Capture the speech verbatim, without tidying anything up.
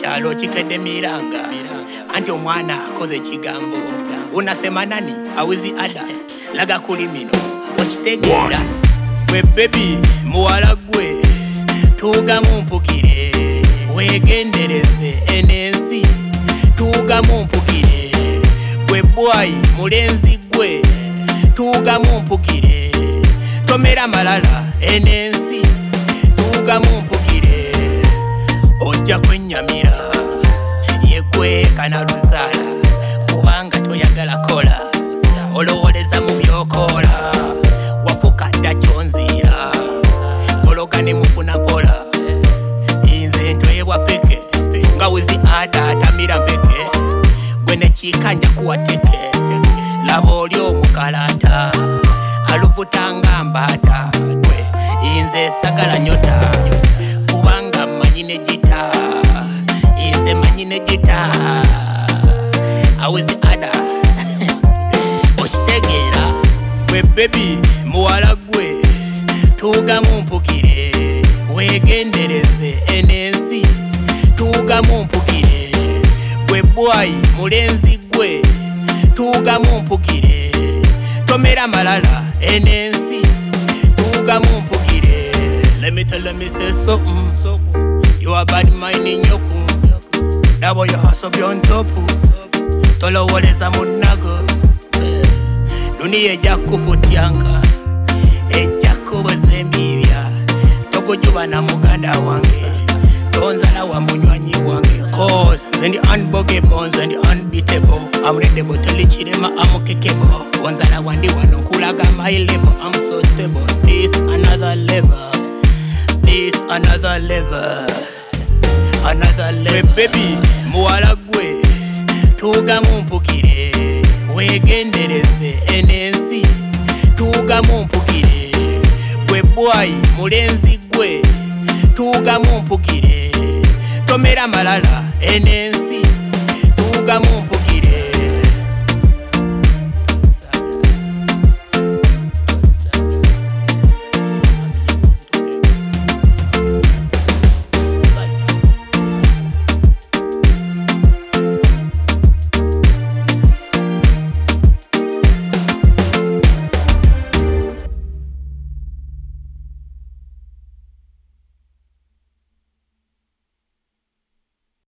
chalo chikede miranga anti omwana akoze kigambo unasema nani awizi ada laga kulimino okitegera we baby muwala gwe tuga mumpukire wegendereze enensi tuga mumpukire gwe boy mulenzi gwe tuga mumpukire tomera malala enensi tuga mumpukire ojja kwenyamira yegwe kana luzala kubanga toyagala kola olowoleza mu byokola wafuka dda kyonzira ologane mufuna mpola inze ntwebwa peke nga wizi ada atamira mpeke gwe nekikanja kuwa teke laba oli omukalata aluvutanga mbata gwe inze sagala nyota kubanga manyine jita inze manyine jita awizi ada okitegera we baby muwala gwe tuga mumpukire wegendereze enensi tuga mumpukire gwe boy mulenzi gwe tuga mumpukire tomera malala enensi tuga mumpukire. Let me tell me say something. You are bad mind in your kum. That boy you hustle be on top. Tolo woleza munago. Duni eja kufutianga. Eja kubazembibya. Toko juba na muganda wange. Tonzala wa munywanyi wange. Cause then the unboggy bones and the unbeatable. I'm ready to tell chirema I'm kekebo. Wanzala wandi wano kulaga my level. I'm so stable. This another level. This another level. Another level. We baby muwala gwe tuga mumpukire wegendereze enensi tuga mumpukire gwe boy mulenzi gwe tuga mumpukire tomera malala enensi tuga mumpukire.